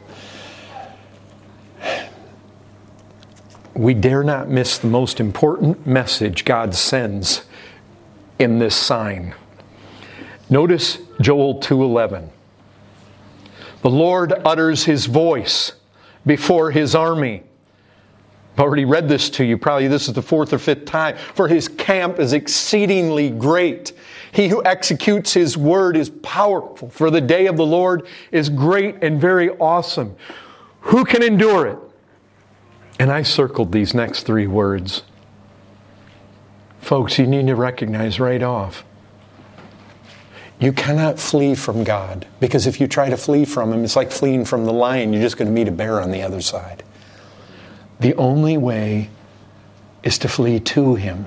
C: We dare not miss the most important message God sends in this sign. Notice Joel two eleven. The Lord utters His voice before His army. I've already read this to you. Probably this is the fourth or fifth time. For His camp is exceedingly great. He who executes His word is powerful. For the day of the Lord is great and very awesome. Who can endure it? And I circled these next three words. Folks, you need to recognize right off. You cannot flee from God. Because if you try to flee from Him, it's like fleeing from the lion. You're just going to meet a bear on the other side. The only way is to flee to Him.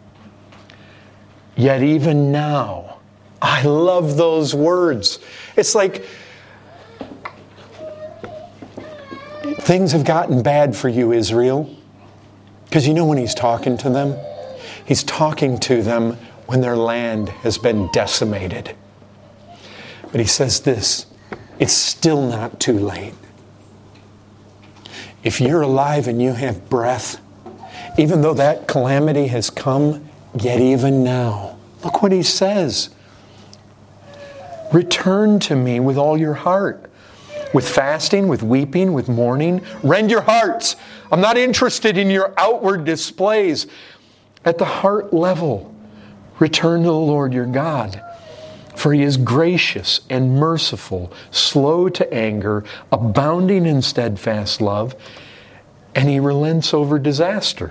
C: Yet even now, I love those words. It's like things have gotten bad for you, Israel. Because you know when He's talking to them? He's talking to them when their land has been decimated. But He says this, it's still not too late. If you're alive and you have breath, even though that calamity has come, yet even now, look what He says. Return to me with all your heart. With fasting, with weeping, with mourning. Rend your hearts. I'm not interested in your outward displays. At the heart level, return to the Lord your God. For He is gracious and merciful, slow to anger, abounding in steadfast love, and He relents over disaster.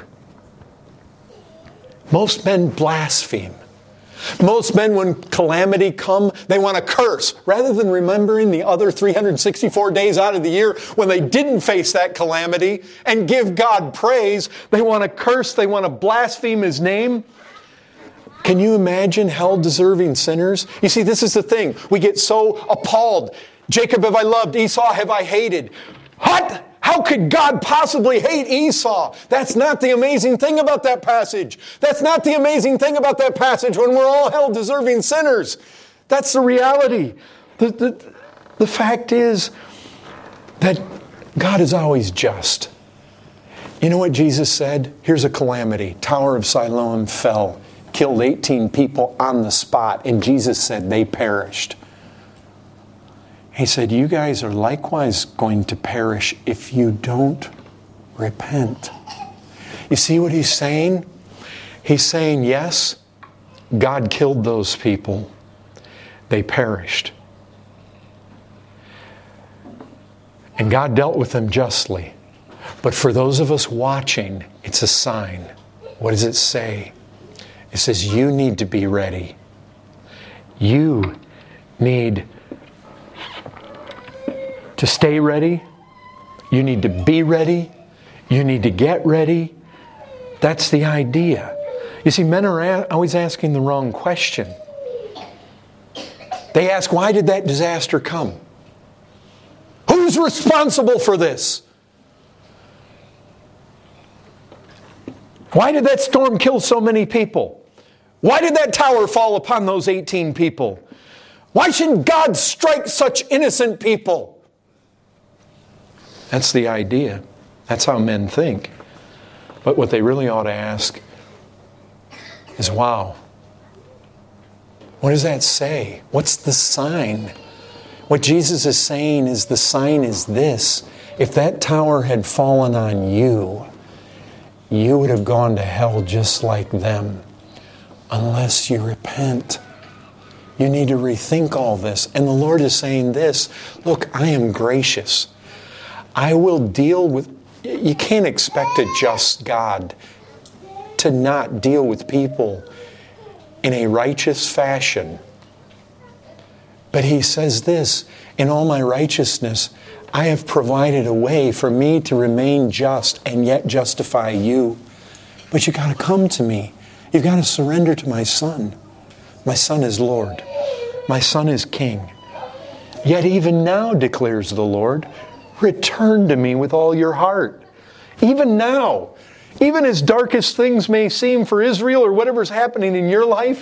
C: Most men blaspheme. Most men, when calamity come, they want to curse, rather than remembering the other three hundred sixty-four days out of the year when they didn't face that calamity and give God praise. They want to curse, they want to blaspheme His name. Can you imagine hell-deserving sinners? You see, this is the thing. We get so appalled. Jacob have I loved, Esau have I hated. What?
A: How could God possibly hate Esau? That's not the amazing thing about that passage. That's not the amazing thing about that passage when we're all held deserving sinners. That's the reality. The, the, the fact is that God is always just. You know what Jesus said? Here's a calamity. Tower of Siloam fell, killed eighteen people on the spot, and Jesus said they perished. He said, you guys are likewise going to perish if you don't repent. You see what he's saying? He's saying, yes, God killed those people. They perished. And God dealt with them justly. But for those of us watching, it's a sign. What does it say? It says, you need to be ready. You need to stay ready. You need to be ready. You need to get ready. That's the idea. You see, men are a- always asking the wrong question. They ask, why did that disaster come? Who's responsible for this? Why did that storm kill so many people? Why did that tower fall upon those eighteen people? Why should God strike such innocent people? That's the idea. That's how men think. But what they really ought to ask is, wow, what does that say? What's the sign? What Jesus is saying is the sign is this. If that tower had fallen on you, you would have gone to hell just like them, unless you repent. You need to rethink all this. And the Lord is saying this, look, I am gracious. I will deal with, you can't expect a just God to not deal with people in a righteous fashion. But he says this, in all my righteousness, I have provided a way for me to remain just and yet justify you. But you got to come to me. You've got to surrender to my Son. My Son is Lord. My Son is King. Yet even now, declares the Lord, return to me with all your heart. Even now, even as darkest things may seem for Israel or whatever's happening in your life,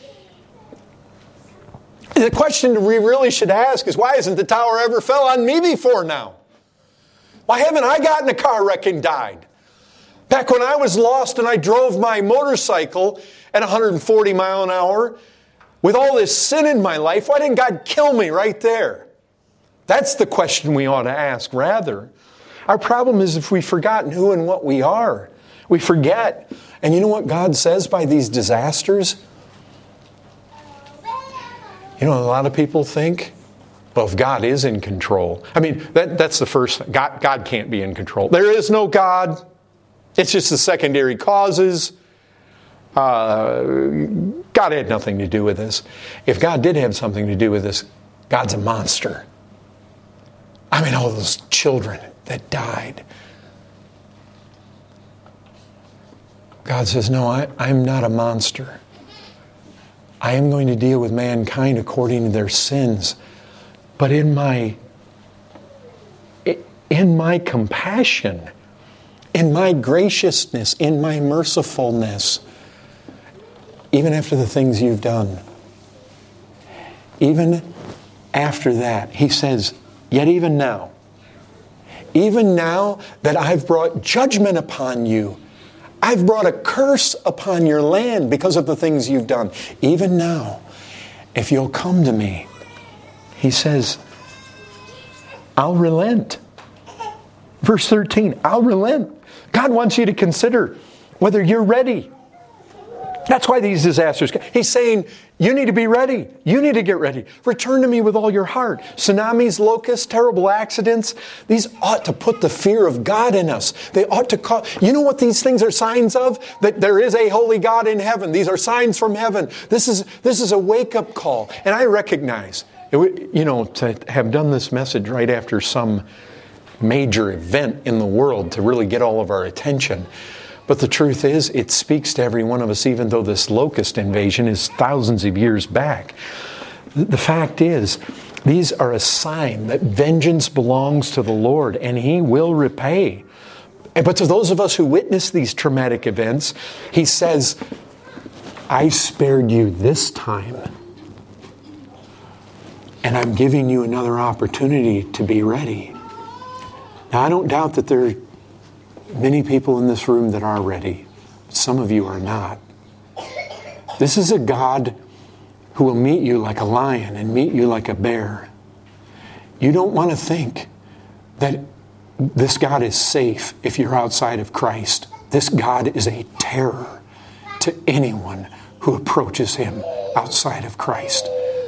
A: the question we really should ask is, why hasn't the tower ever fell on me before now? Why haven't I gotten a car wreck and died? Back when I was lost and I drove my motorcycle at one hundred forty mile an hour with all this sin in my life, why didn't God kill me right there? That's the question we ought to ask, rather. Our problem is if we've forgotten who and what we are. We forget. And you know what God says by these disasters? You know, a lot of people think, well, if God is in control. I mean, that, that's the first thing. God, God can't be in control. There is no God. It's just the secondary causes. Uh, God had nothing to do with this. If God did have something to do with this, God's a monster. I mean, all those children that died. God says, no, I, I'm not a monster. I am going to deal with mankind according to their sins. But in my, in my compassion, in my graciousness, in my mercifulness, even after the things you've done, even after that, he says, yet even now, even now that I've brought judgment upon you, I've brought a curse upon your land because of the things you've done. Even now, if you'll come to me, he says, I'll relent. Verse thirteen, I'll relent. God wants you to consider whether you're ready. That's why these disasters come. He's saying, you need to be ready. You need to get ready. Return to me with all your heart. Tsunamis, locusts, terrible accidents. These ought to put the fear of God in us. They ought to call. You know what these things are signs of? That there is a holy God in heaven. These are signs from heaven. This is, this is a wake-up call. And I recognize, you know, to have done this message right after some major event in the world to really get all of our attention. But the truth is, it speaks to every one of us, even though this locust invasion is thousands of years back. The fact is
C: These are a sign that vengeance belongs to the Lord and He will repay. But to those of us who witness these traumatic events, He says, I spared you this time. And I'm giving you another opportunity to be ready. Now, I don't doubt that there are many people in this room that are ready. Some of you are not. This is a God who will meet you like a lion and meet you like a bear. You don't want to think that this God is safe if you're outside of Christ. This God is a terror to anyone who approaches Him outside of Christ.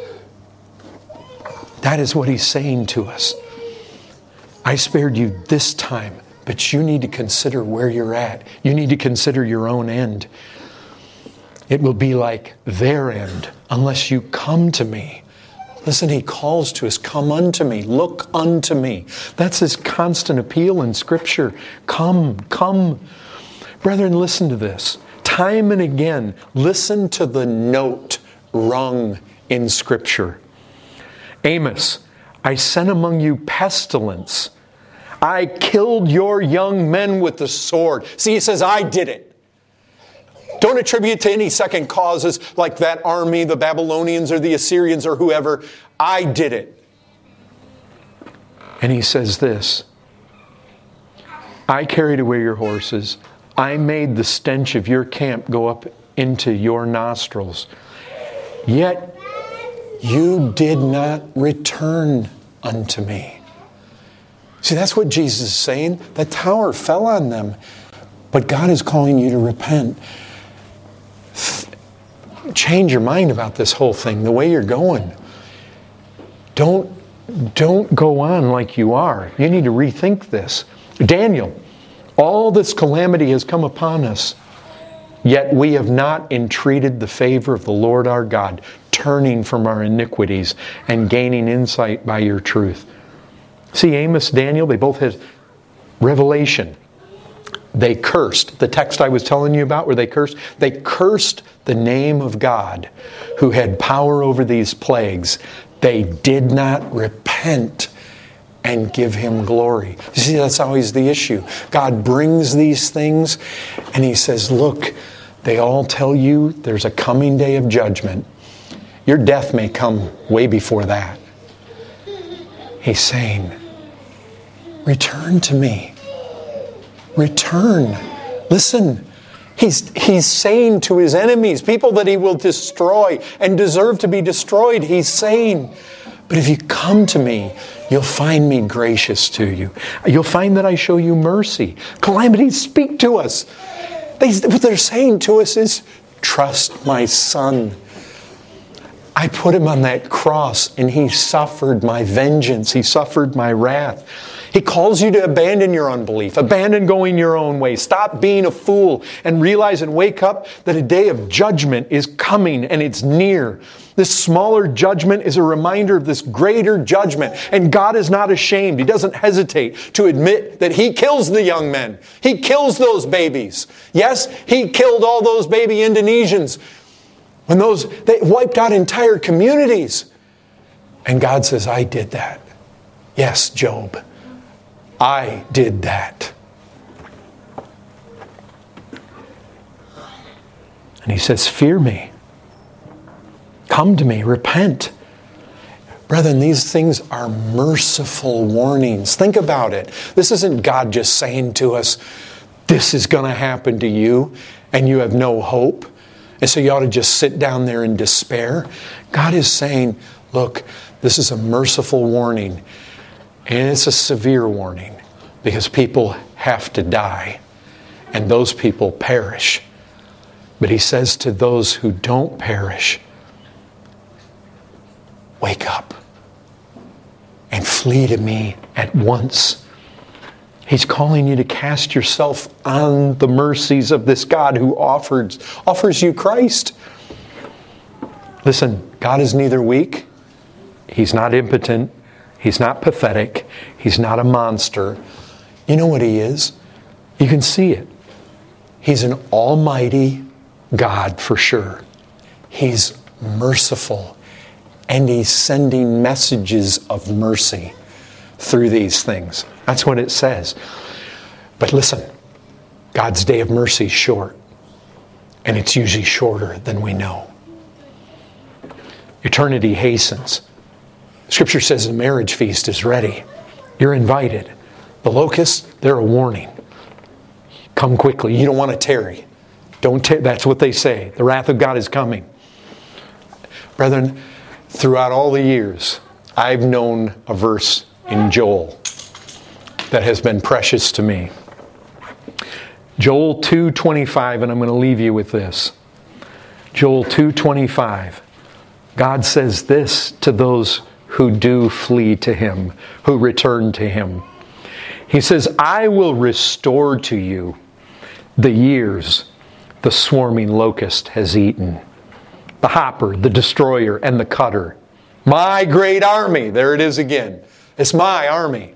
C: That is what He's saying to us. I spared you this time, but you need to consider where you're at. You need to consider your own end. It will be like their end unless you come to me. Listen, He calls to us, come unto me, look unto me. That's His constant appeal in Scripture. Come, come. Brethren, listen to this. Time and again, listen to the note rung in Scripture. Amos, I sent among you pestilence. I killed your young men with the sword. See, He says, I did it. Don't attribute to any second causes like that army, the Babylonians or the Assyrians or whoever. I did it. And He says this, I carried away your horses. I made the stench of your camp go up into your nostrils. Yet you did not return unto me. See, that's what Jesus is saying. The tower fell on them. But God is calling you to repent. Change your mind about this whole thing, the way you're going. Don't, don't go on like you are. You need to rethink this. Daniel, all this calamity has come upon us, yet we have not entreated the favor of the Lord our God, turning from our iniquities and gaining insight by your truth. See, Amos, Daniel, they both had revelation. They cursed. The text I was telling you about where they cursed, they cursed the name of God who had power over these plagues. They did not repent and give Him glory. You see, that's always the issue. God brings these things and He says, look, they all tell you there's a coming day of judgment. Your death may come way before that. He's saying, return to me. Return. Listen, he's, he's saying to His enemies, people that He will destroy and deserve to be destroyed, He's saying, but if you come to me, you'll find me gracious to you. You'll find that I show you mercy. Calamities speak to us. They, what they're saying to us is, trust my Son. I put Him on that cross and He suffered my vengeance. He suffered my wrath. He calls you to abandon your unbelief, abandon going your own way. Stop being a fool and realize and wake up that a day of judgment is coming and it's near. This smaller judgment is a reminder of this greater judgment. And God is not ashamed. He doesn't hesitate to admit that He kills the young men. He kills those babies. Yes, He killed all those baby Indonesians when those they wiped out entire communities. And God says, I did that. Yes, Job. I did that. And He says, fear me. Come to me, repent. Brethren, these things are merciful warnings. Think about it. This isn't God just saying to us, this is going to happen to you, and you have no hope. And so you ought to just sit down there in despair. God is saying, look, this is a merciful warning. And it's a severe warning because people have to die and those people perish. But He says to those who don't perish, wake up and flee to me at once. He's calling you to cast yourself on the mercies of this God who offers, offers you Christ. Listen, God is neither weak, He's not impotent, He's not pathetic. He's not a monster. You know what He is? You can see it. He's an almighty God for sure. He's merciful
A: And He's sending messages of mercy through these things. That's what it says. But listen, God's day of mercy is short. And it's usually shorter than we know. Eternity hastens. Scripture says the marriage feast is ready. You're invited. The locusts, they're a warning. Come quickly. You don't want to tarry. Don't tarry. That's what they say. The wrath of God is coming. Brethren, throughout all the years, I've known a verse in Joel that has been precious to me. Joel two twenty-five, and I'm going to leave you with this. Joel two twenty-five. God says this to those who do flee to Him, who return to Him. He says, I will restore to you the years the swarming locust has eaten, the hopper, the destroyer, and the cutter. My great army. There it is again. It's my army.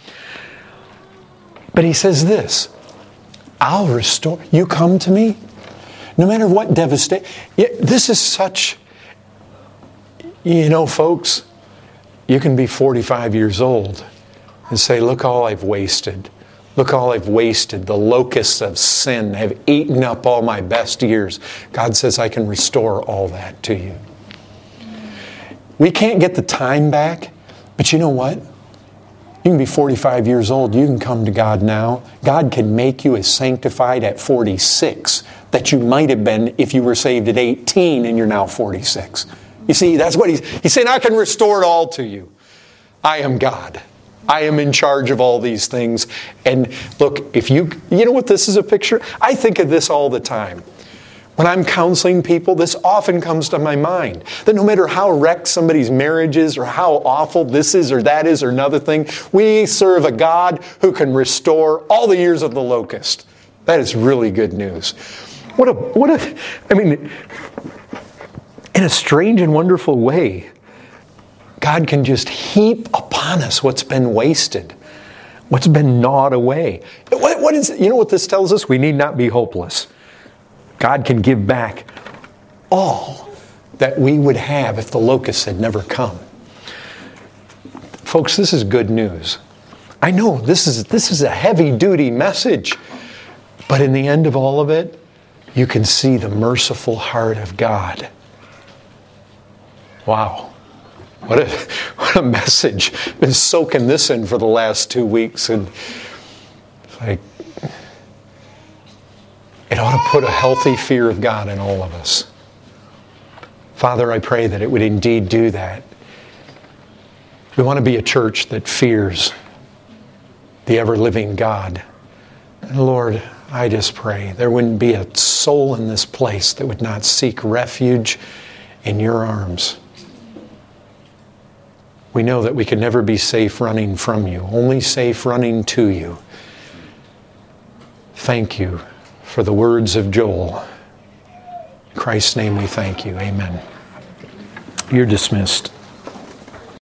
A: But He says this, I'll restore. You come to me, no matter what devastation. This is such, you know, folks, you can be forty-five years old and say, look all I've wasted. Look all I've wasted. The locusts of sin have eaten up all my best years. God says, I can restore all that to you. We can't get the time back, but you know what? You can be forty-five years old. You can come to God now. God can make you as sanctified at forty-six that you might have been if you were saved at eighteen and you're now forty-six. You see, that's what he's, he's saying, I can restore it all to you. I am God. I am in charge of all these things. And look, if you, you know what this is a picture? I think of this all the time. When I'm counseling people, this often comes to my mind. That no matter how wrecked somebody's marriage is, or how awful this is or that is or another thing, we serve a God who can restore all the years of the locust. That is really good news. What a, what a, I mean, in a strange and wonderful way, God can just heap upon us what's been wasted, what's been gnawed away. What, what is, you know what this tells us? We need not be hopeless. God can give back all that we would have if the locusts had never come. Folks, this is good news. I know this is, this is a heavy-duty message, but in the end of all of it, you can see the merciful heart of God. Wow. What a, what a message. I've been soaking this in for the last two weeks, and it's like, it ought to put a healthy fear of God in all of us. Father, I pray that it would indeed do that. We want to be a church that fears the ever-living God. And Lord, I just pray there wouldn't be a soul in this place that would not seek refuge in your arms. We know that we can never be safe running from you, only safe running to you. Thank you for the words of Joel. In Christ's name we thank you. Amen. You're dismissed.